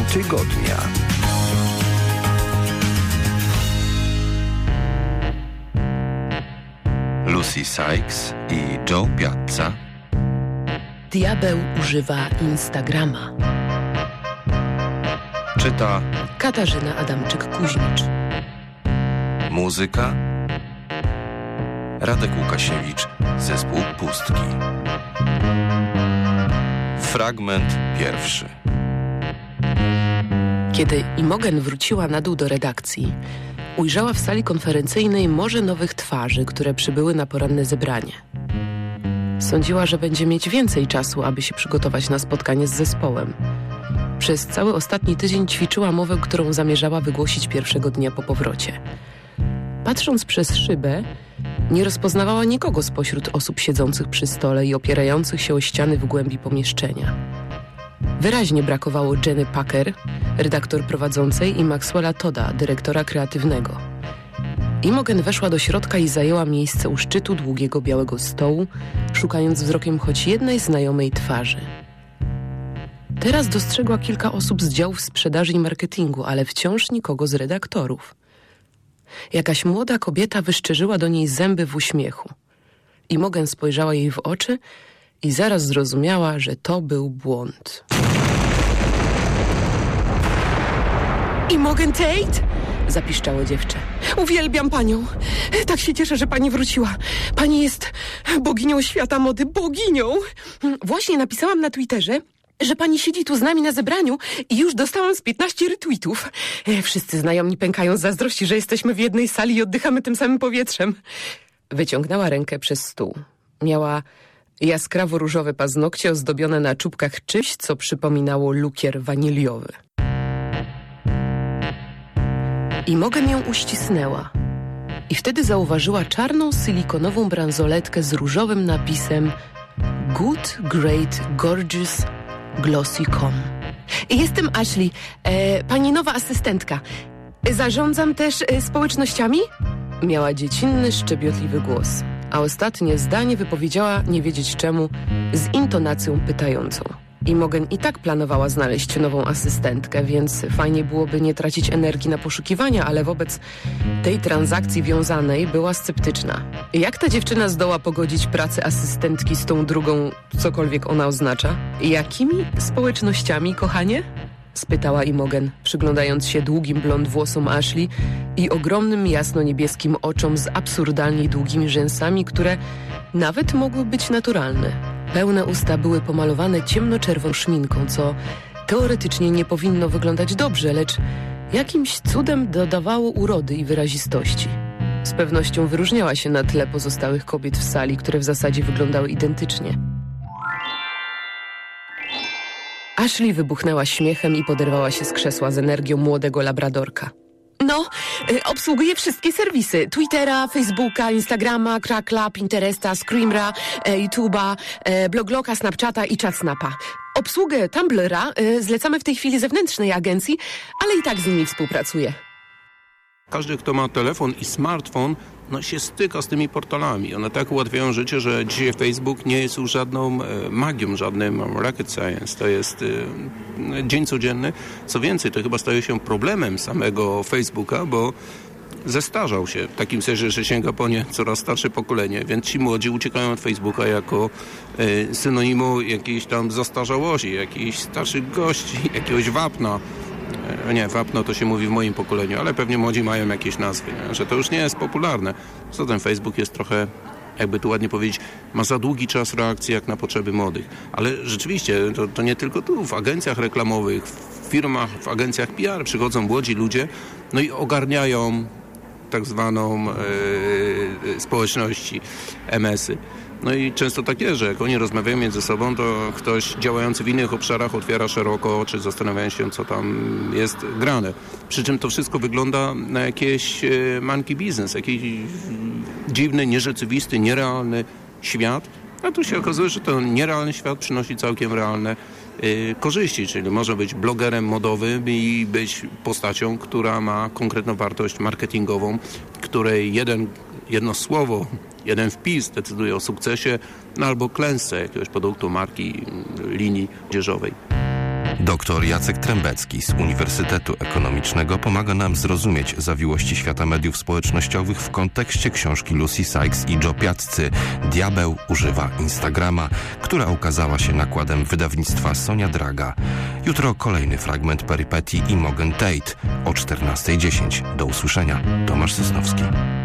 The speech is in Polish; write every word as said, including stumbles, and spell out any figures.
tygodnia. Lucy Sykes i Joe Piazza. Diabeł używa Instagrama. Czyta Katarzyna Adamczyk-Kuźmicz. Muzyka Radek Łukasiewicz, zespół Pustki. Fragment pierwszy. Kiedy Imogen wróciła na dół do redakcji, ujrzała w sali konferencyjnej morze nowych twarzy, które przybyły na poranne zebranie. Sądziła, że będzie mieć więcej czasu, aby się przygotować na spotkanie z zespołem. Przez cały ostatni tydzień ćwiczyła mowę, którą zamierzała wygłosić pierwszego dnia po powrocie. Patrząc przez szybę, nie rozpoznawała nikogo spośród osób siedzących przy stole i opierających się o ściany w głębi pomieszczenia. Wyraźnie brakowało Jenny Packer, redaktor prowadzącej, i Maxwella Todda, dyrektora kreatywnego. Imogen weszła do środka i zajęła miejsce u szczytu długiego białego stołu, szukając wzrokiem choć jednej znajomej twarzy. Teraz dostrzegła kilka osób z działów sprzedaży i marketingu, ale wciąż nikogo z redaktorów. Jakaś młoda kobieta wyszczerzyła do niej zęby w uśmiechu. Imogen spojrzała jej w oczy i zaraz zrozumiała, że to był błąd. Imogen Tate? Zapiszczało dziewczę. Uwielbiam panią. Tak się cieszę, że pani wróciła. Pani jest boginią świata mody. Boginią! Właśnie napisałam na Twitterze, że pani siedzi tu z nami na zebraniu i już dostałam z piętnaście retweetów. Wszyscy znajomi pękają z zazdrości, że jesteśmy w jednej sali i oddychamy tym samym powietrzem. Wyciągnęła rękę przez stół. Miała jaskrawo-różowe paznokcie ozdobione na czubkach czymś, co przypominało lukier waniliowy. Imogen ją uścisnęła i wtedy zauważyła czarną silikonową bransoletkę z różowym napisem Good, Great, Gorgeous, Glossy kropka com. Jestem Ashley, e, pani nowa asystentka. Zarządzam też e, społecznościami? Miała dziecinny, szczebiotliwy głos, a ostatnie zdanie wypowiedziała, nie wiedzieć czemu, z intonacją pytającą. Imogen i tak planowała znaleźć nową asystentkę, więc fajnie byłoby nie tracić energii na poszukiwania, ale wobec tej transakcji wiązanej była sceptyczna. Jak ta dziewczyna zdoła pogodzić pracę asystentki z tą drugą, cokolwiek ona oznacza? Jakimi społecznościami, kochanie? Spytała Imogen, przyglądając się długim blond włosom Ashley i ogromnym jasno-niebieskim oczom z absurdalnie długimi rzęsami, które nawet mogły być naturalne. Pełne usta były pomalowane ciemnoczerwoną szminką, co teoretycznie nie powinno wyglądać dobrze, lecz jakimś cudem dodawało urody i wyrazistości. Z pewnością wyróżniała się na tle pozostałych kobiet w sali, które w zasadzie wyglądały identycznie. Ashley wybuchnęła śmiechem i poderwała się z krzesła z energią młodego labradorka. No, y, obsługuję wszystkie serwisy. Twittera, Facebooka, Instagrama, Crackla, Pinteresta, Screamera, y, YouTube'a, y, Bloglocka, Snapchata i ChatSnapa. Obsługę Tumblra y, zlecamy w tej chwili zewnętrznej agencji, ale i tak z nimi współpracuję. Każdy, kto ma telefon i smartfon, no się styka z tymi portalami. One tak ułatwiają życie, że dzisiaj Facebook nie jest już żadną e, magią, żadnym rocket science. To jest e, dzień codzienny. Co więcej, to chyba staje się problemem samego Facebooka, bo zestarzał się w takim sensie, że sięga po nie coraz starsze pokolenie, więc ci młodzi uciekają od Facebooka jako e, synonimu jakiejś tam zastarzałości, jakichś starszych gości, jakiegoś wapna. Nie, wapno to się mówi w moim pokoleniu, ale pewnie młodzi mają jakieś nazwy, nie? Że to już nie jest popularne. Zatem Facebook jest trochę, jakby tu ładnie powiedzieć, ma za długi czas reakcji jak na potrzeby młodych. Ale rzeczywiście, to, to nie tylko tu, w agencjach reklamowych, w firmach, w agencjach P R przychodzą młodzi ludzie, no i ogarniają tak zwaną e, społeczności, M S-y. No i często tak jest, że jak oni rozmawiają między sobą, to ktoś działający w innych obszarach otwiera szeroko oczy, zastanawiając się, co tam jest grane. Przy czym to wszystko wygląda na jakieś e, monkey business, jakiś dziwny, nierzeczywisty, nierealny świat. A tu się okazuje, że ten nierealny świat przynosi całkiem realne y, korzyści, czyli może być blogerem modowym i być postacią, która ma konkretną wartość marketingową, której jeden, jedno słowo, jeden wpis decyduje o sukcesie no albo klęsce jakiegoś produktu, marki, linii odzieżowej. Doktor Jacek Trębecki z Uniwersytetu Ekonomicznego pomaga nam zrozumieć zawiłości świata mediów społecznościowych w kontekście książki Lucy Sykes i Joe Piazzy Diabeł używa Instagrama, która ukazała się nakładem wydawnictwa Sonia Draga. Jutro kolejny fragment perypetii Imogen Tate o czternastej dziesięć. Do usłyszenia. Tomasz Sosnowski.